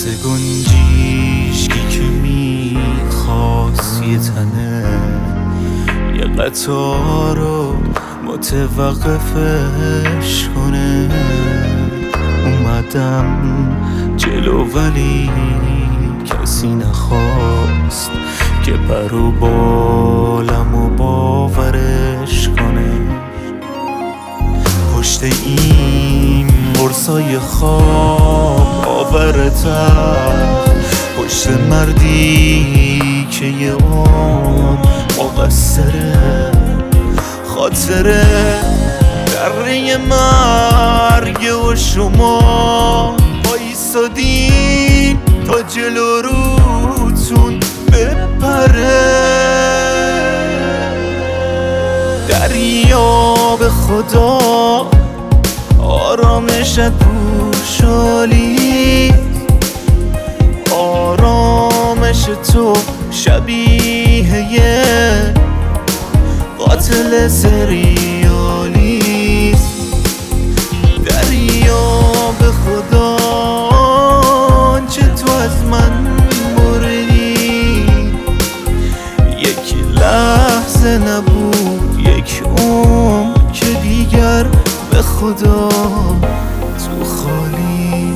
مثل گنجیشکی که میخواست یه تنه یه قطار رو متوقفش کنه. اومدم جلو ولی کسی نخواست که پر و بالم و باورش کنه. پشت این قرصای خواب آورتم، پشت مردی که یه عمر مقصره. خاطره دره مرگ و شما بایستادین تا جلو روتون بپره. دریا به خدا آرامشت پوشالی، آرامش تو شبیه یه قاتل سریالی. دریا به خدا چه تو از من بردی، یک لحظه نبود یک عمر که دیگر به خدا تو خالی.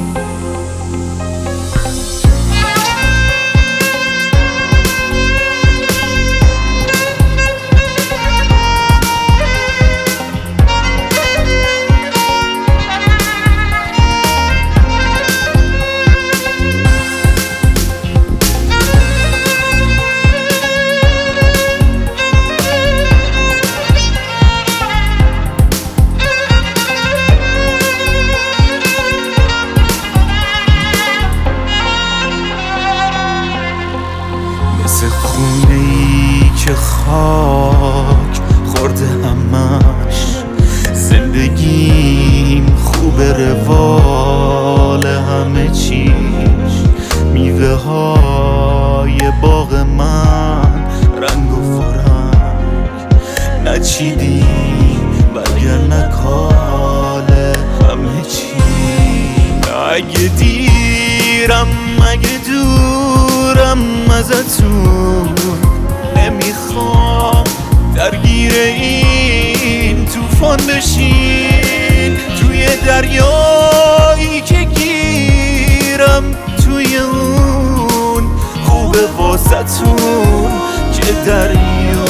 مثل خونه‌ای که خاک خورده همش، زندگیم خوبه روال همه چیش. میوه های باغ من رنگ و فرنگ نچیدیم برگر نکاله همه چی. اگه دیرم اگه دورم ازتون، نمیخوام درگیر این طوفان بشین. توی دریایی که گیرم توی اون خوبه واسه‌تون که دریا